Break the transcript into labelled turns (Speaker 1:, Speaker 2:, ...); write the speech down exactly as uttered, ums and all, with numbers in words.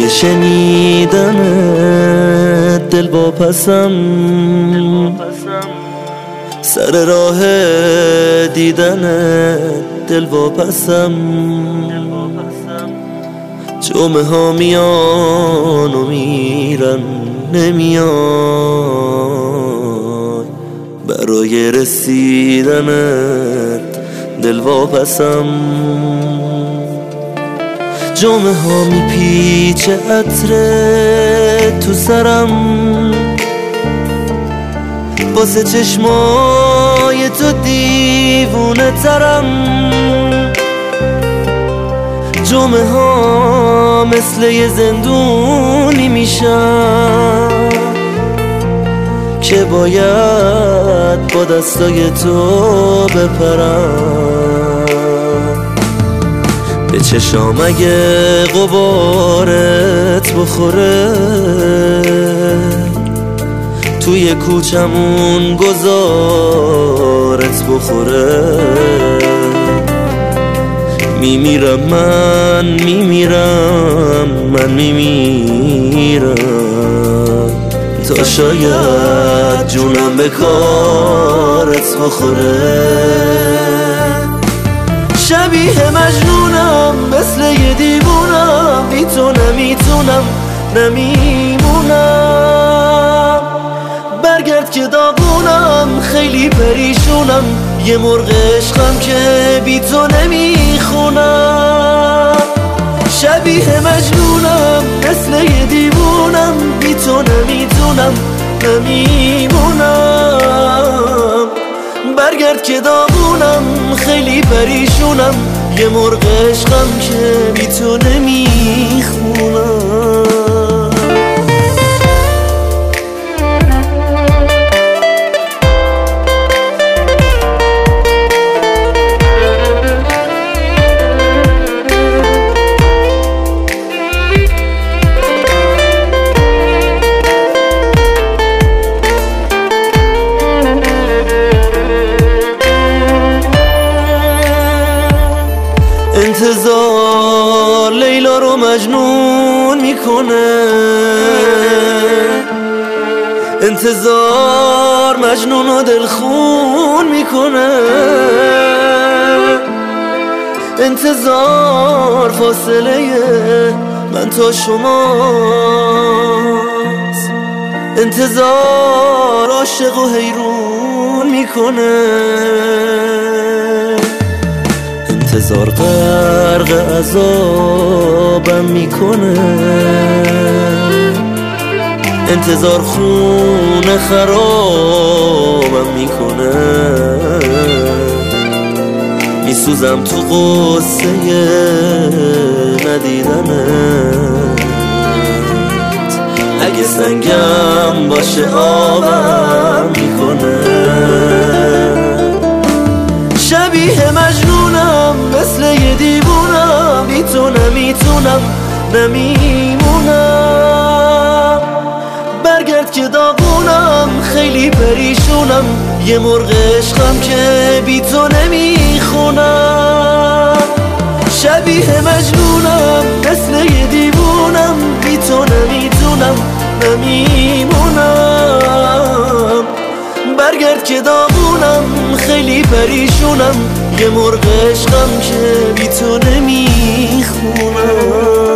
Speaker 1: شنیدن دل واپسم، سر راه دیدن دل واپسم. جمعه ها میان و میرن نمیای، برای رسیدنت دل واپسم. جمعه ها میپیچه عطر تو سرم، واسه چشمای تو دیوونه ترم. جمعه ها مثل یه زندونی میشن که باید با دستای تو بپرم. به چشام اگه غبارت بخوره، توی کوچمون گذارت بخوره، میمیرم من میمیرم من میمیرم تا شاید جونم به کارت بخوره. شبیه مجنونم مثل یه دیوونم، بی تو نمیتونم نمیمونم. برگرد که داغونم خیلی پریشونم، یه مرغ عشقم که بی تو نمیخونم. شبیه مجنونم مثل یه دیوونم، بی تو نمیتونم نمیمونم. برگرد که داغونم خیلی پریشونم، یه مرغ عشقم که بی تو نمیخونم. انتظار لیلا رو مجنون میکنه، انتظار مجنون رو دلخون میکنه. انتظار فاصله من تا شماست، انتظار عاشق و حیرون میکنه. انتظار غرق عذابم میکنه، انتظار خون خرابم میکنه. میسوزم تو قصه ندیدنت، اگه سنگم باشه آبم میکنه. شبیه مجنونم مثل یه دیوونم، بی تو نمیتونم نمیمونم. برگرد که داغونم خیلی پریشونم، یه مرغ عشقم که بی تو نمیخونم. شبیه مجنونم مثل یه دیوونم، بی تو نمیتونم نمیمونم. برگرد که داغونم خیلی پریشونم، یه مرغ عشقم که بی تو نمیخونم.